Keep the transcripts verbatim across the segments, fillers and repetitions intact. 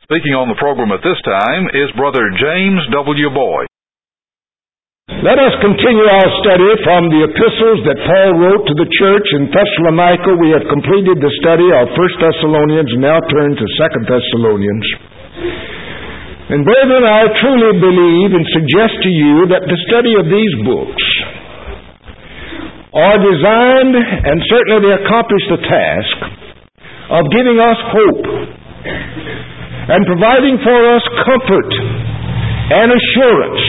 Speaking on the program at this time is Brother James W. Boyd. Let us continue our study from the epistles that Paul wrote to the church in Thessalonica. We have completed the study of First Thessalonians and now turn to Second Thessalonians. And brethren, I truly believe and suggest to you that the study of these books are designed, and certainly they accomplish the task, of giving us hope and providing for us comfort and assurance.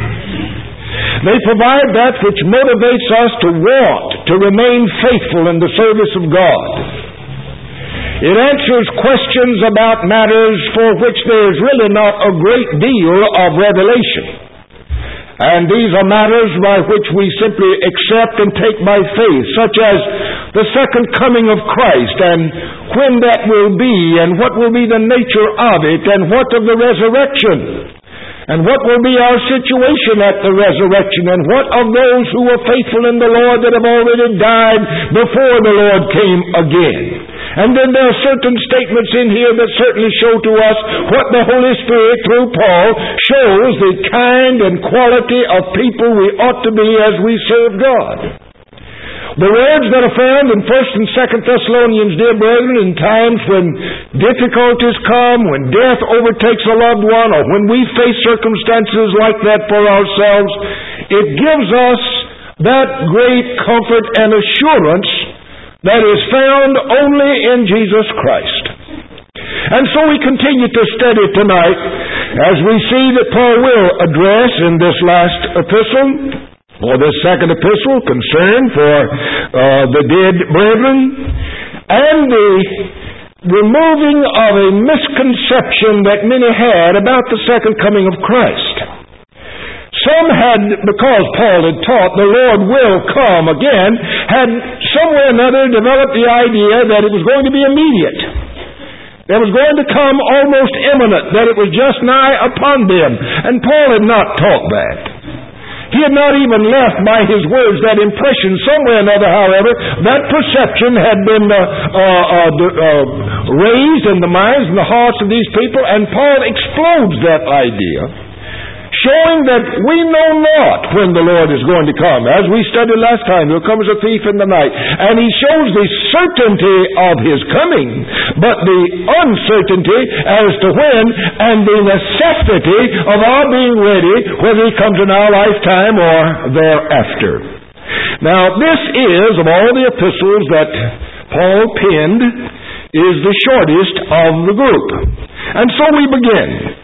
They provide that which motivates us to want to remain faithful in the service of God. It answers questions about matters for which there is really not a great deal of revelation. And these are matters by which we simply accept and take by faith, such as the second coming of Christ, and when that will be, and what will be the nature of it, and what of the resurrection, and what will be our situation at the resurrection, and what of those who were faithful in the Lord that have already died before the Lord came again. And then there are certain statements in here that certainly show to us what the Holy Spirit, through Paul, shows the kind and quality of people we ought to be as we serve God. The words that are found in First and Second Thessalonians, dear brethren, in times when difficulties come, when death overtakes a loved one, or when we face circumstances like that for ourselves, it gives us that great comfort and assurance that is found only in Jesus Christ. And so we continue to study tonight as we see that Paul will address in this last epistle, or this second epistle, concern for uh, the dead brethren, and the removing of a misconception that many had about the second coming of Christ. Some had, because Paul had taught the Lord will come again, had somewhere or another developed the idea that it was going to be immediate. It was going to come almost imminent, that it was just nigh upon them. And Paul had not taught that. He had not even left by his words that impression. Somewhere or another, however, that perception had been uh, uh, uh, raised in the minds and the hearts of these people, and Paul explodes that idea, showing that we know not when the Lord is going to come. As we studied last time, he'll come as a thief in the night. And he shows the certainty of his coming, but the uncertainty as to when, and the necessity of our being ready, whether he comes in our lifetime or thereafter. Now, this is, of all the epistles that Paul penned, is the shortest of the group. And so we begin.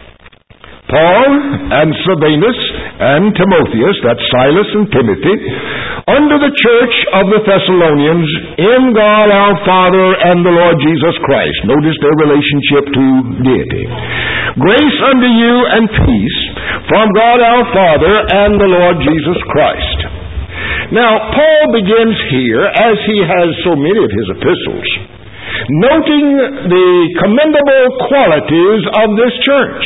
Paul and Silvanus and Timotheus, that's Silas and Timothy, under the church of the Thessalonians, in God our Father and the Lord Jesus Christ. Notice their relationship to deity. Grace unto you and peace from God our Father and the Lord Jesus Christ. Now, Paul begins here, as he has so many of his epistles, noting the commendable qualities of this church,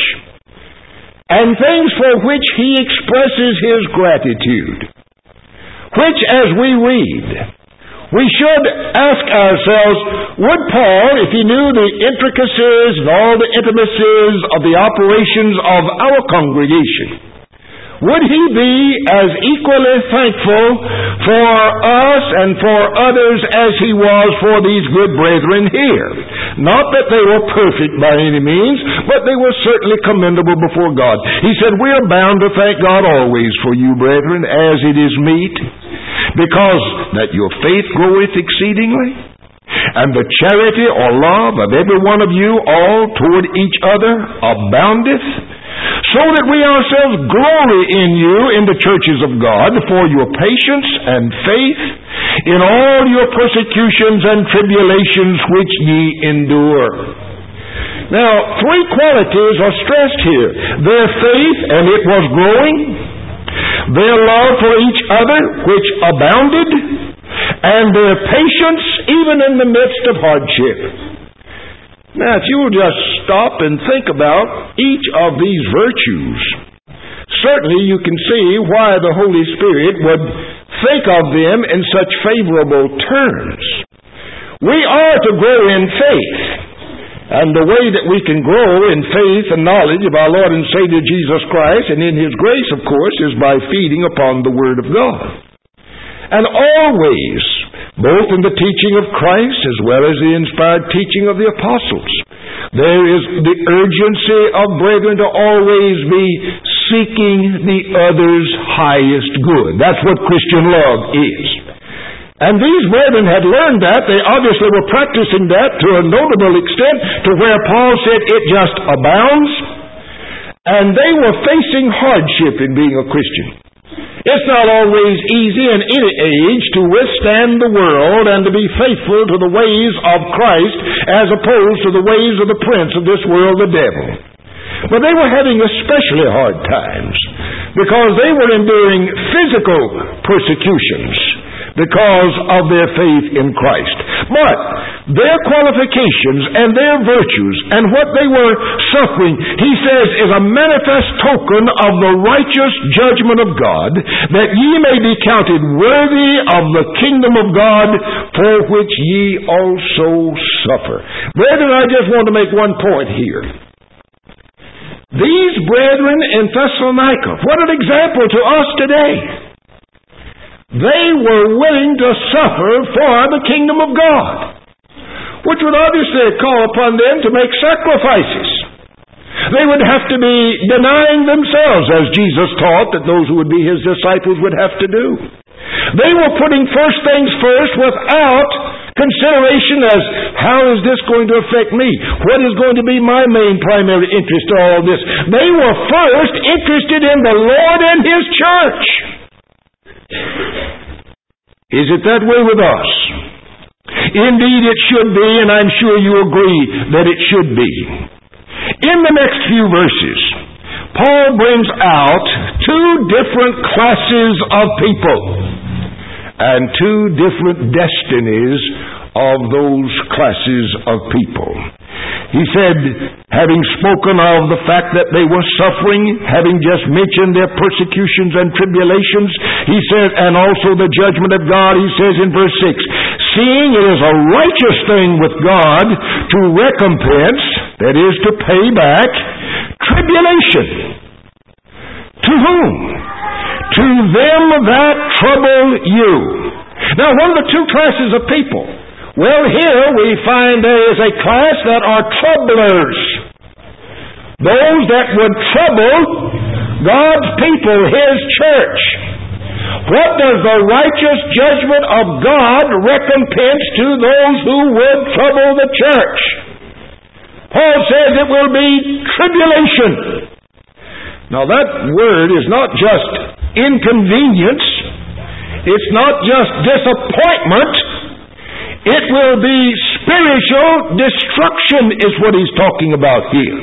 and things for which he expresses his gratitude, which, as we read, we should ask ourselves, would Paul, if he knew the intricacies and all the intimacies of the operations of our congregation, would he be as equally thankful for us and for others as he was for these good brethren here? Not that they were perfect by any means, but they were certainly commendable before God. He said, we are bound to thank God always for you, brethren, as it is meet, because that your faith groweth exceedingly, and the charity or love of every one of you all toward each other aboundeth, so that we ourselves glory in you in the churches of God for your patience and faith in all your persecutions and tribulations which ye endure. Now, three qualities are stressed here. Their faith, and it was growing. Their love for each other, which abounded. And their patience, even in the midst of hardship. Now, if you will just stop and think about each of these virtues, certainly you can see why the Holy Spirit would think of them in such favorable terms. We are to grow in faith. And the way that we can grow in faith and knowledge of our Lord and Savior Jesus Christ and in His grace, of course, is by feeding upon the Word of God. And always, both in the teaching of Christ as well as the inspired teaching of the apostles, there is the urgency of brethren to always be seeking the other's highest good. That's what Christian love is. And these brethren had learned that. They obviously were practicing that to a notable extent, to where Paul said it just abounds. And they were facing hardship in being a Christian. It's not always easy in any age to withstand the world and to be faithful to the ways of Christ as opposed to the ways of the prince of this world, the devil. But they were having especially hard times because they were enduring physical persecutions because of their faith in Christ. But their qualifications and their virtues and what they were suffering, he says, is a manifest token of the righteous judgment of God, that ye may be counted worthy of the kingdom of God, for which ye also suffer. Brethren, I just want to make one point here. These brethren in Thessalonica, what an example to us today. They were willing to suffer for the kingdom of God, which would obviously call upon them to make sacrifices. They would have to be denying themselves, as Jesus taught that those who would be His disciples would have to do. They were putting first things first without consideration as, how is this going to affect me? What is going to be my main primary interest in all this? They were first interested in the Lord and His church. Is it that way with us? Indeed it should be, and I'm sure you agree that it should be. In the next few verses, Paul brings out two different classes of people and two different destinies of those classes of people. He said, having spoken of the fact that they were suffering, having just mentioned their persecutions and tribulations, he says, and also the judgment of God, he says in verse six, seeing it is a righteous thing with God to recompense, that is to pay back, tribulation. To whom? To them that trouble you. Now, what are the two classes of people? Well, here we find there is a class that are troublers. Those that would trouble God's people, His church. What does the righteous judgment of God recompense to those who would trouble the church? Paul says it will be tribulation. Now that word is not just inconvenience. It's not just disappointment. It will be spiritual destruction is what he's talking about here.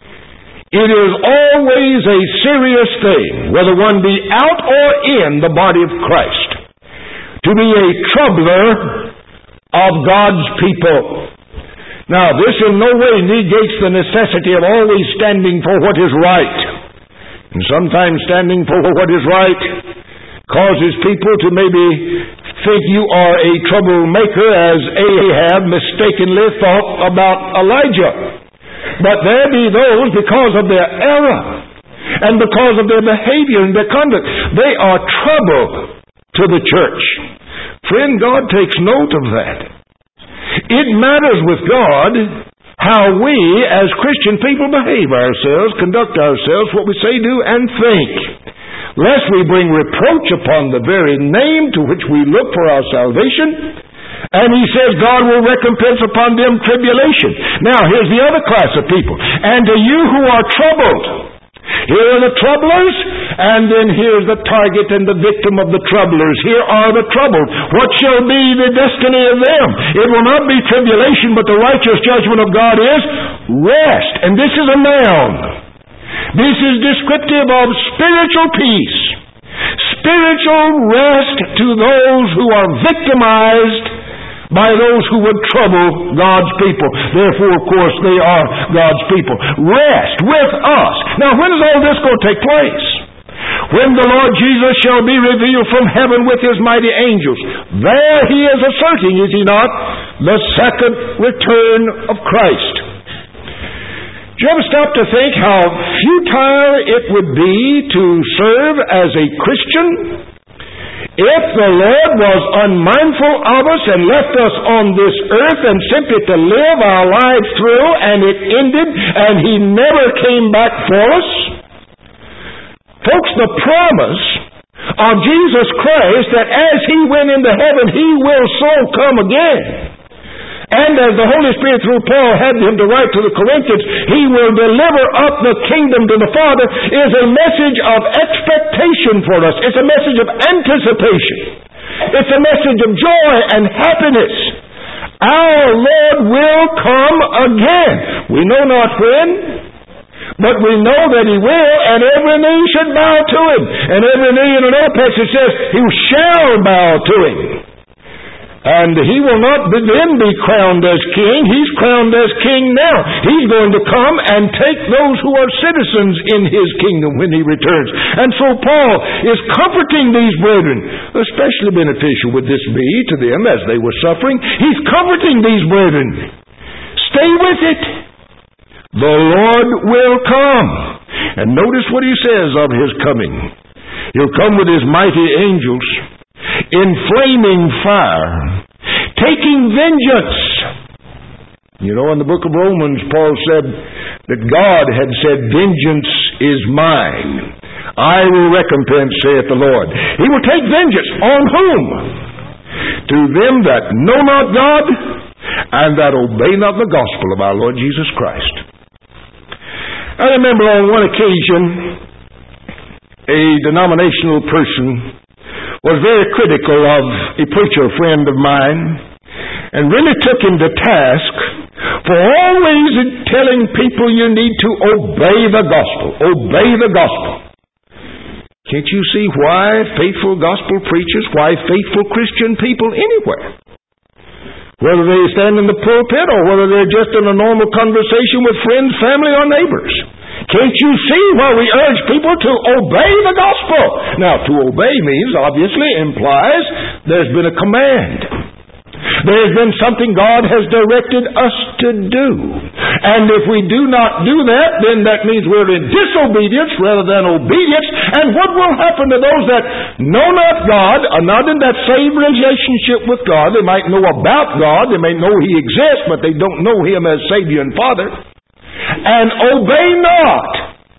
It is always a serious thing, whether one be out or in the body of Christ, to be a troubler of God's people. Now, this in no way negates the necessity of always standing for what is right. And sometimes standing for what is right causes people to maybe think you are a troublemaker, as Ahab mistakenly thought about Elijah. But there be those, because of their error and because of their behavior and their conduct, they are trouble to the church. Friend, God takes note of that. It matters with God how we as Christian people behave ourselves, conduct ourselves, what we say, do, and think, lest we bring reproach upon the very name to which we look for our salvation. And he says God will recompense upon them tribulation. Now, here's the other class of people. And to you who are troubled, here are the troublers, and then here's the target and the victim of the troublers. Here are the troubled. What shall be the destiny of them? It will not be tribulation, but the righteous judgment of God is rest. And this is a noun. This is descriptive of spiritual peace, spiritual rest to those who are victimized by those who would trouble God's people. Therefore, of course, they are God's people. Rest with us. Now, when is all this going to take place? When the Lord Jesus shall be revealed from heaven with His mighty angels. There He is asserting, is He not, the second return of Christ. Do you ever stop to think how futile it would be to serve as a Christian if the Lord was unmindful of us and left us on this earth and simply to live our lives through and it ended and He never came back for us? Folks, the promise of Jesus Christ that as He went into heaven, He will so come again. And as the Holy Spirit through Paul had him to write to the Corinthians, He will deliver up the kingdom to the Father, is a message of expectation for us. It's a message of anticipation. It's a message of joy and happiness. Our Lord will come again. We know not when, but we know that He will, and every knee should bow to Him. And every knee in another passage says, He shall bow to Him. And He will not then be crowned as king. He's crowned as king now. He's going to come and take those who are citizens in His kingdom when He returns. And so Paul is comforting these brethren. Especially beneficial would this be to them as they were suffering. He's comforting these brethren. Stay with it. The Lord will come. And notice what He says of His coming. He'll come with His mighty angels in flaming fire, taking vengeance. You know, in the book of Romans, Paul said that God had said, vengeance is mine. I will recompense, saith the Lord. He will take vengeance. On whom? To them that know not God and that obey not the gospel of our Lord Jesus Christ. I remember on one occasion, a denominational person was very critical of a preacher friend of mine and really took him to task for always telling people you need to obey the gospel. Obey the gospel. Can't you see why faithful gospel preachers, why faithful Christian people anywhere, whether they stand in the pulpit or whether they're just in a normal conversation with friends, family, or neighbors, can't you see why we urge people to obey the gospel? Now, to obey means, obviously, implies there's been a command. There's been something God has directed us to do. And if we do not do that, then that means we're in disobedience rather than obedience. And what will happen to those that know not God, are not in that same relationship with God? They might know about God, they may know He exists, but they don't know Him as Savior and Father. And obey not.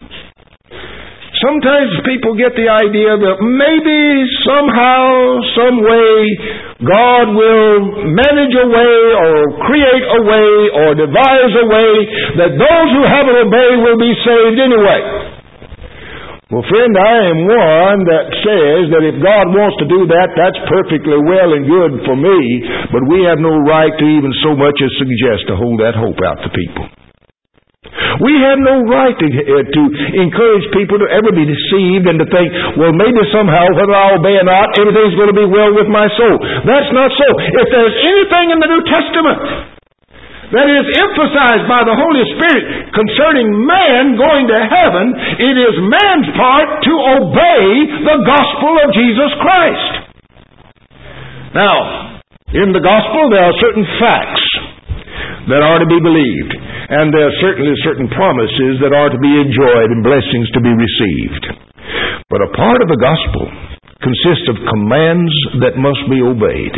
Sometimes people get the idea that maybe somehow, some way, God will manage a way or create a way or devise a way that those who haven't obeyed will be saved anyway. Well, friend, I am one that says that if God wants to do that, that's perfectly well and good for me, but we have no right to even so much as suggest to hold that hope out to people. We have no right to, uh, to encourage people to ever be deceived and to think, well, maybe somehow, whether I obey or not, everything's going to be well with my soul. That's not so. If there's anything in the New Testament that is emphasized by the Holy Spirit concerning man going to heaven, it is man's part to obey the gospel of Jesus Christ. Now, in the gospel, there are certain facts that are to be believed. And there are certainly certain promises that are to be enjoyed and blessings to be received. But a part of the gospel consists of commands that must be obeyed.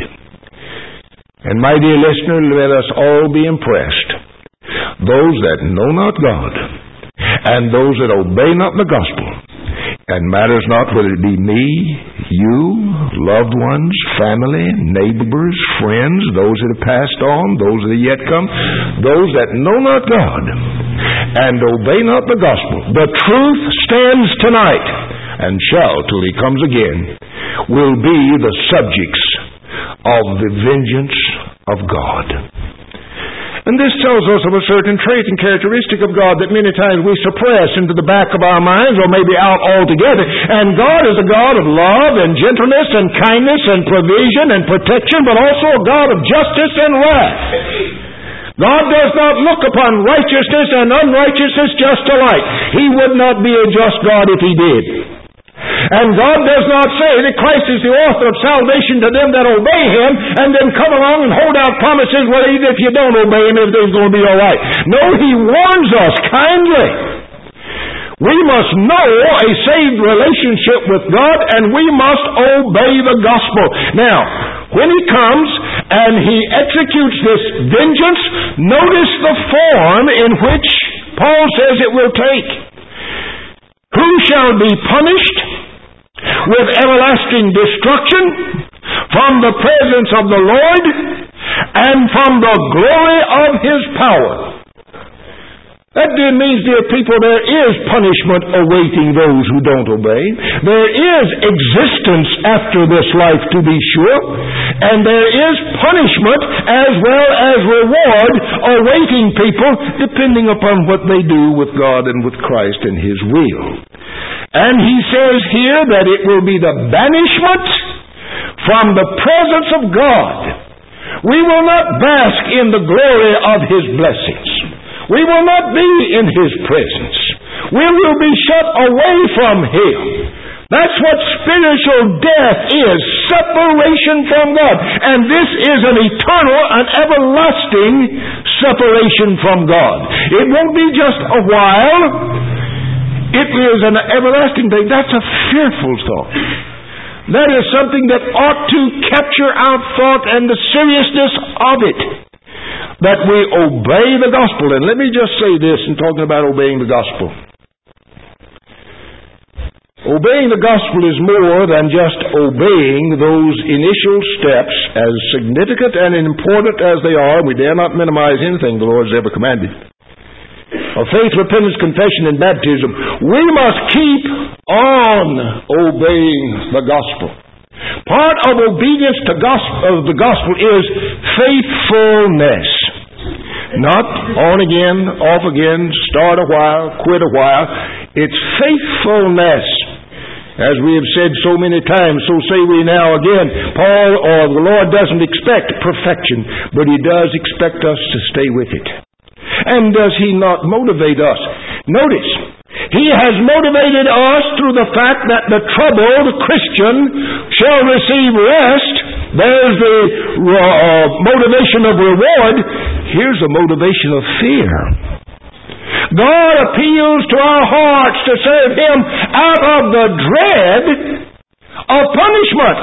And my dear listener, let us all be impressed. Those that know not God and those that obey not the gospel, and matters not whether it be me, you, loved ones, family, neighbors, friends, those that have passed on, those that are yet come, those that know not God and obey not the gospel. The truth stands tonight and shall till He comes again, will be the subjects of the vengeance of God. And this tells us of a certain trait and characteristic of God that many times we suppress into the back of our minds or maybe out altogether. And God is a God of love and gentleness and kindness and provision and protection, but also a God of justice and wrath. God does not look upon righteousness and unrighteousness just alike. He would not be a just God if He did. And God does not say that Christ is the author of salvation to them that obey Him, and then come along and hold out promises, well, even if you don't obey Him, everything's going to be all right. No, He warns us kindly. We must know a saved relationship with God, and we must obey the gospel. Now, when He comes and He executes this vengeance, notice the form in which Paul says it will take. Who shall be punished with everlasting destruction from the presence of the Lord and from the glory of His power? That then means, dear people, there is punishment awaiting those who don't obey. There is existence after this life, to be sure, and there is punishment as well as reward awaiting people, depending upon what they do with God and with Christ and His will. And he says here that it will be the banishment from the presence of God. We will not bask in the glory of His blessings. We will not be in His presence. We will be shut away from Him. That's what spiritual death is, separation from God. And this is an eternal and everlasting separation from God. It won't be just a while. It is an everlasting thing. That's a fearful thought. That is something that ought to capture our thought and the seriousness of it. That we obey the gospel. And let me just say this in talking about obeying the gospel. Obeying the gospel is more than just obeying those initial steps, as significant and important as they are. We dare not minimize anything the Lord has ever commanded. Of faith, repentance, confession, and baptism. We must keep on obeying the gospel. Part of obedience to gospel, of the gospel is faithfulness. Not on again, off again, start a while, quit a while. It's faithfulness. As we have said so many times, so say we now again. Paul or the Lord doesn't expect perfection, but He does expect us to stay with it. And does He not motivate us? Notice, He has motivated us through the fact that the troubled Christian shall receive rest. There's the uh, motivation of reward. Here's a motivation of fear. God appeals to our hearts to serve Him out of the dread of punishment.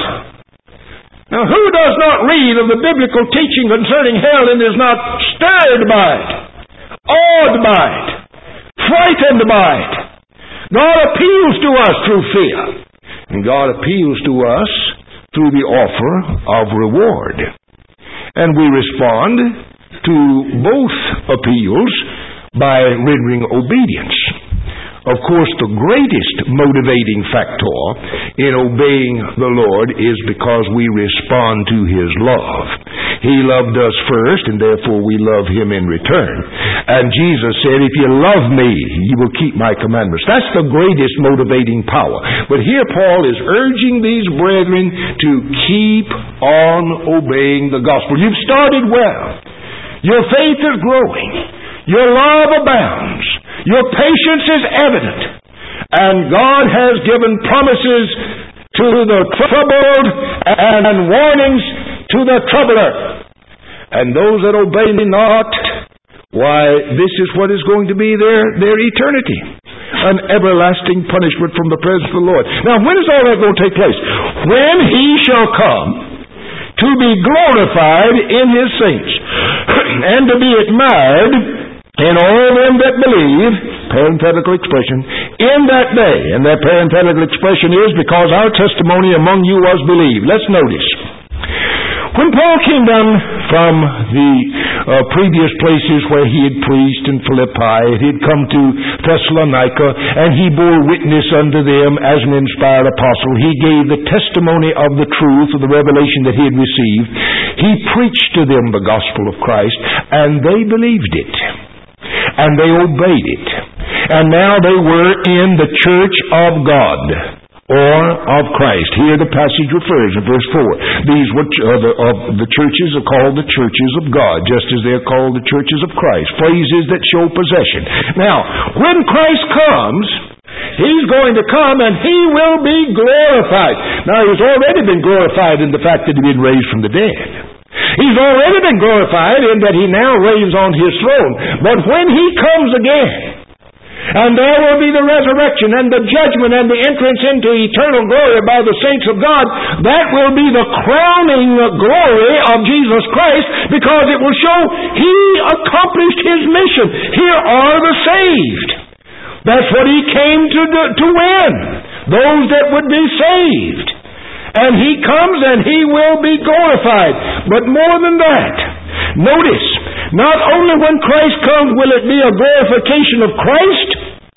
Now, who does not read of the biblical teaching concerning hell and is not stirred by it, awed by it, frightened by it? God appeals to us through fear. And God appeals to us through the offer of reward. And we respond to both appeals by rendering obedience. Of course, the greatest motivating factor in obeying the Lord is because we respond to His love. He loved us first, and therefore we love Him in return. And Jesus said, if you love me, you will keep my commandments. That's the greatest motivating power. But here Paul is urging these brethren to keep on obeying the gospel. You've started well. Your faith is growing. Your love abounds. Your patience is evident. And God has given promises to the troubled and warnings to the troubler. And those that obey me not, why, this is what is going to be their, their eternity. An everlasting punishment from the presence of the Lord. Now, when is all that going to take place? When He shall come to be glorified in His saints and to be admired in all them that believe, parenthetical expression, in that day. And that parenthetical expression is because our testimony among you was believed. Let's notice. When Paul came down from the uh, previous places where he had preached in Philippi, he had come to Thessalonica, and he bore witness unto them as an inspired apostle. He gave the testimony of the truth of the revelation that he had received. He preached to them the gospel of Christ, and they believed it. And they obeyed it. And now they were in the church of God, or of Christ. Here the passage refers in verse four. These were uh, the, uh, the churches are called the churches of God, just as they are called the churches of Christ. Phrases that show possession. Now, when Christ comes, He's going to come and He will be glorified. Now, He's already been glorified in the fact that He's been raised from the dead. He's already been glorified in that He now reigns on His throne. But when He comes again, and there will be the resurrection and the judgment and the entrance into eternal glory by the saints of God, that will be the crowning glory of Jesus Christ, because it will show He accomplished His mission. Here are the saved. That's what He came to do, to win. Those that would be saved. And He comes and He will be glorified. But more than that, notice, not only when Christ comes will it be a glorification of Christ,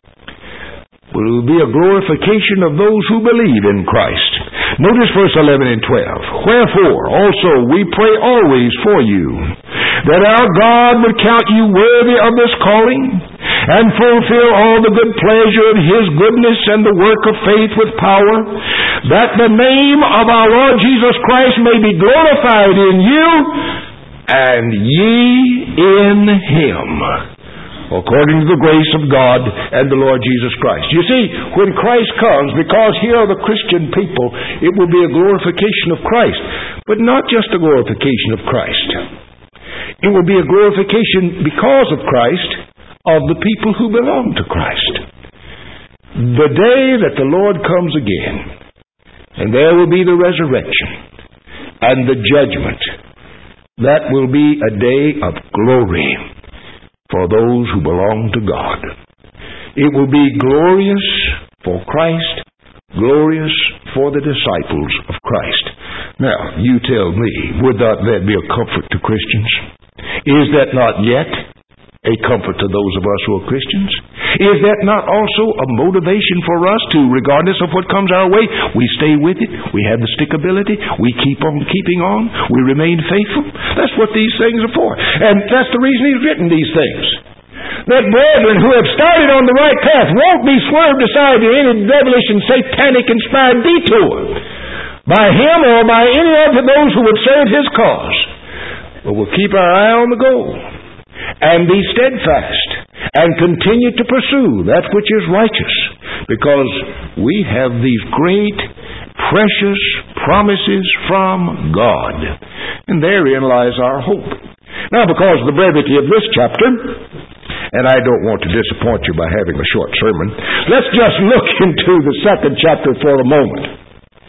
but it will be a glorification of those who believe in Christ. Notice verse eleven and twelve. Wherefore also we pray always for you, that our God would count you worthy of this calling, and fulfill all the good pleasure of His goodness and the work of faith with power, that the name of our Lord Jesus Christ may be glorified in you, and ye in Him, according to the grace of God and the Lord Jesus Christ. You see, when Christ comes, because here are the Christian people, it will be a glorification of Christ. But not just a glorification of Christ. It will be a glorification because of Christ of the people who belong to Christ. The day that the Lord comes again, and there will be the resurrection and the judgment, that will be a day of glory for those who belong to God. It will be glorious for Christ, glorious for the disciples of Christ. Now, you tell me, would not that be a comfort to Christians? Is that not yet a comfort to those of us who are Christians? Is that not also a motivation for us to, regardless of what comes our way, we stay with it, we have the stickability, we keep on keeping on, we remain faithful? That's what these things are for. And that's the reason He's written these things. That brethren who have started on the right path won't be swerved aside in any devilish and satanic inspired detour by him or by any of those who would serve His cause. But we'll keep our eye on the goal and be steadfast and continue to pursue that which is righteous, because we have these great, precious promises from God. And therein lies our hope. Now, because of the brevity of this chapter, and I don't want to disappoint you by having a short sermon, let's just look into the second chapter for a moment.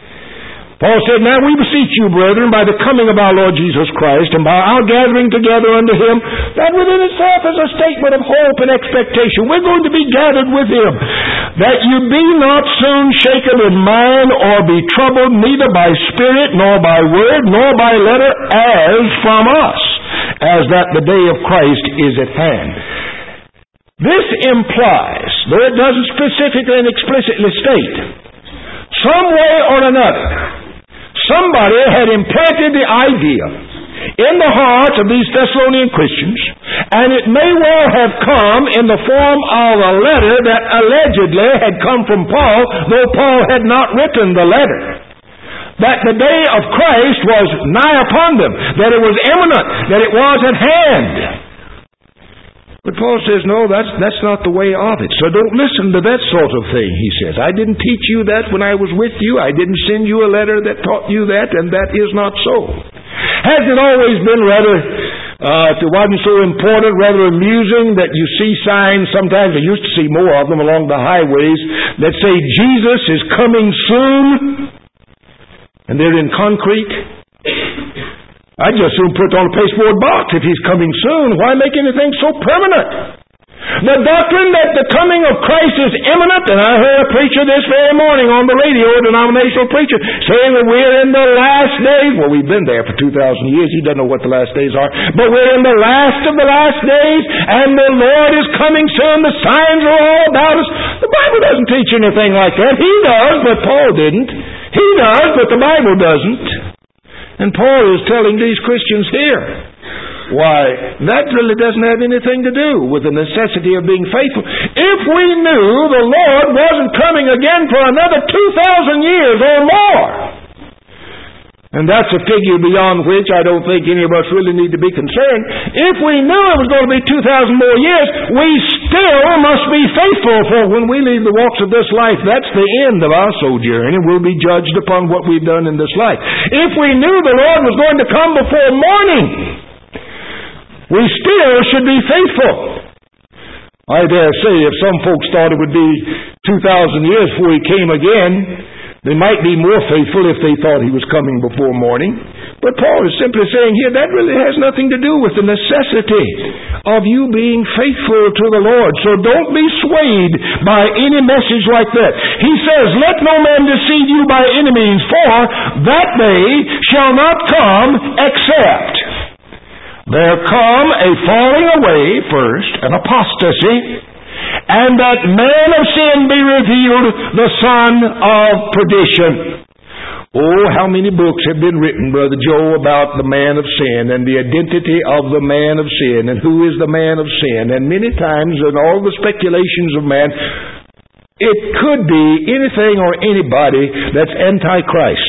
Paul said, Now we beseech you, brethren, by the coming of our Lord Jesus Christ, and by our gathering together unto Him, that within itself is a statement of hope and expectation. We're going to be gathered with Him. That you be not soon shaken in mind, or be troubled, neither by spirit, nor by word, nor by letter, as from us, as that the day of Christ is at hand. This implies, though it doesn't specifically and explicitly state, some way or another, somebody had implanted the idea in the hearts of these Thessalonian Christians, and it may well have come in the form of a letter that allegedly had come from Paul, though Paul had not written the letter, that the day of Christ was nigh upon them, that it was imminent, that it was at hand. But Paul says, no, that's that's not the way of it. So don't listen to that sort of thing, he says. I didn't teach you that when I was with you. I didn't send you a letter that taught you that, and that is not so. Has it always been rather, uh, if it wasn't so important, rather amusing that you see signs, sometimes I used to see more of them along the highways, that say, Jesus is coming soon, and they're in concrete? I'd just soon put it on a pasteboard box if He's coming soon. Why make anything so permanent? The doctrine that the coming of Christ is imminent, and I heard a preacher this very morning on the radio, a denominational preacher, saying that we're in the last days. Well, we've been there for two thousand years. He doesn't know what the last days are. But we're in the last of the last days, and the Lord is coming soon. The signs are all about us. The Bible doesn't teach anything like that. He does, but Paul didn't. He does, but the Bible doesn't. And Paul is telling these Christians here, why, that really doesn't have anything to do with the necessity of being faithful. If we knew the Lord wasn't coming again for another two thousand years or more, And that's a figure beyond which I don't think any of us really need to be concerned. If we knew it was going to be two thousand more years, we still must be faithful, for when we leave the walks of this life, that's the end of our sojourn, and we'll be judged upon what we've done in this life. If we knew the Lord was going to come before morning, we still should be faithful. I dare say if some folks thought it would be two thousand years before He came again, they might be more faithful if they thought He was coming before morning. But Paul is simply saying here that really has nothing to do with the necessity of you being faithful to the Lord. So don't be swayed by any message like that. He says, let no man deceive you by any means, for that day shall not come except there come a falling away first, an apostasy, and that man of sin be revealed, the son of perdition. Oh, how many books have been written, Brother Joe, about the man of sin and the identity of the man of sin and who is the man of sin. And many times in all the speculations of man, it could be anything or anybody that's antichrist.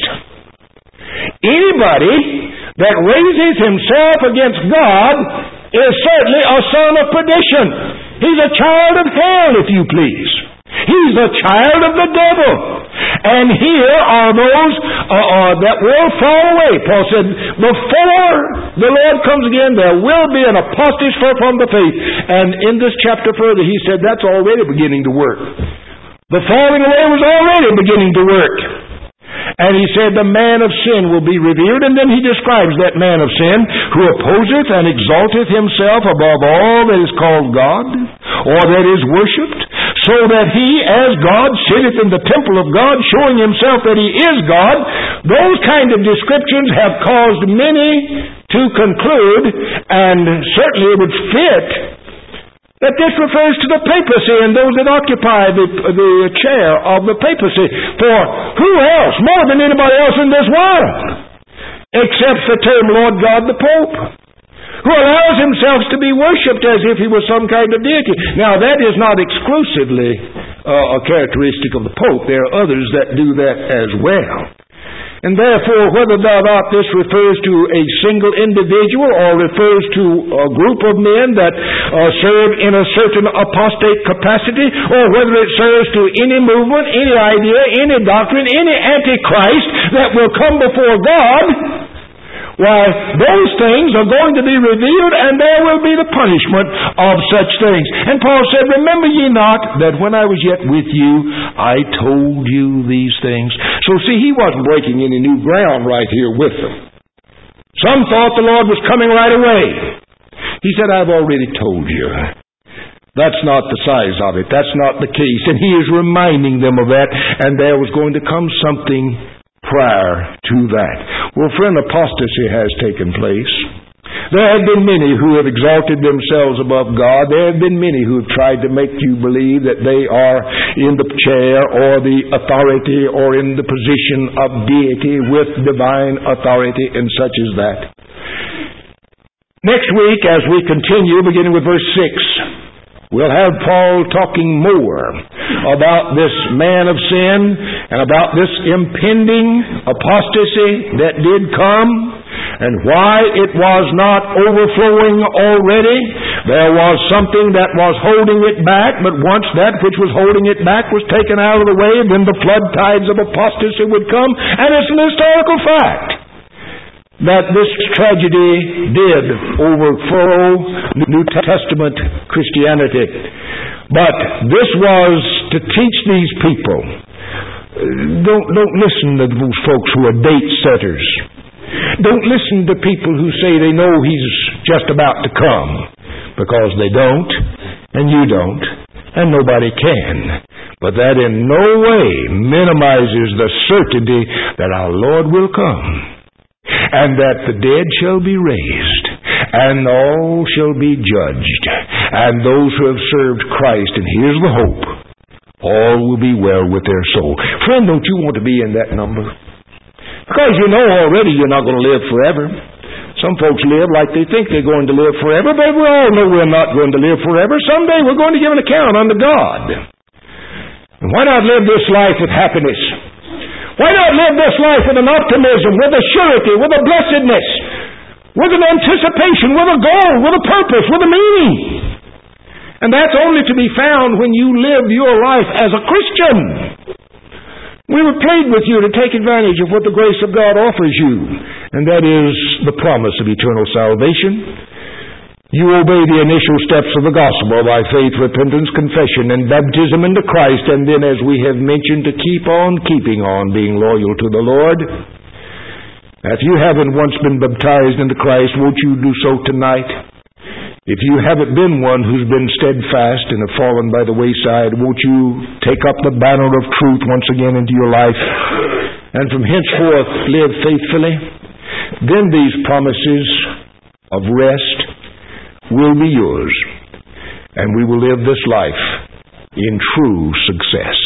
Anybody that raises himself against God is certainly a son of perdition. He's a child of hell, if you please. He's a child of the devil. And here are those uh, uh, that will fall away. Paul said, before the Lord comes again, there will be an apostasy from the faith. And in this chapter further, he said that's already beginning to work. The falling away was already beginning to work. And he said the man of sin will be revealed, and then he describes that man of sin who opposeth and exalteth himself above all that is called God, or that is worshipped, so that he, as God, sitteth in the temple of God, showing himself that he is God. Those kind of descriptions have caused many to conclude, and certainly it would fit, that this refers to the papacy and those that occupy the, the chair of the papacy. For who else, more than anybody else in this world, accepts the term Lord God the Pope, who allows himself to be worshipped as if he was some kind of deity? Now, that is not exclusively uh, a characteristic of the Pope. There are others that do that as well. And therefore, whether or not this refers to a single individual or refers to a group of men that uh, serve in a certain apostate capacity, or whether it serves to any movement, any idea, any doctrine, any antichrist that will come before God, why, those things are going to be revealed, and there will be the punishment of such things. And Paul said, remember ye not that when I was yet with you, I told you these things. So see, he wasn't breaking any new ground right here with them. Some thought the Lord was coming right away. He said, I've already told you. That's not the size of it. That's not the case. And he is reminding them of that, and there was going to come something prior to that. Well, friend, apostasy has taken place. There have been many who have exalted themselves above God. There have been many who have tried to make you believe that they are in the chair or the authority or in the position of deity with divine authority and such as that. Next week, as we continue, beginning with verse six, we'll have Paul talking more about this man of sin and about this impending apostasy that did come and why it was not overflowing already. There was something that was holding it back, but once that which was holding it back was taken out of the way, then the flood tides of apostasy would come. And it's an historical fact that this tragedy did overthrow New Testament Christianity. But this was to teach these people. Don't, don't listen to those folks who are date setters. Don't listen to people who say they know he's just about to come, because they don't, and you don't, and nobody can. But that in no way minimizes the certainty that our Lord will come, and that the dead shall be raised, and all shall be judged, and those who have served Christ, and here's the hope, all will be well with their soul. Friend, don't you want to be in that number? Because you know already you're not going to live forever. Some folks live like they think they're going to live forever, but we all know we're not going to live forever. Someday we're going to give an account unto God. And why not live this life with happiness? Why not live this life with an optimism, with a surety, with a blessedness, with an anticipation, with a goal, with a purpose, with a meaning? And that's only to be found when you live your life as a Christian. We were plead with you to take advantage of what the grace of God offers you, and that is the promise of eternal salvation. You obey the initial steps of the gospel by faith, repentance, confession, and baptism into Christ, and then, as we have mentioned, to keep on keeping on being loyal to the Lord. Now, if you haven't once been baptized into Christ, won't you do so tonight? If you haven't been one who's been steadfast and have fallen by the wayside, won't you take up the banner of truth once again into your life, and from henceforth live faithfully? Then these promises of rest will be yours, and we will live this life in true success.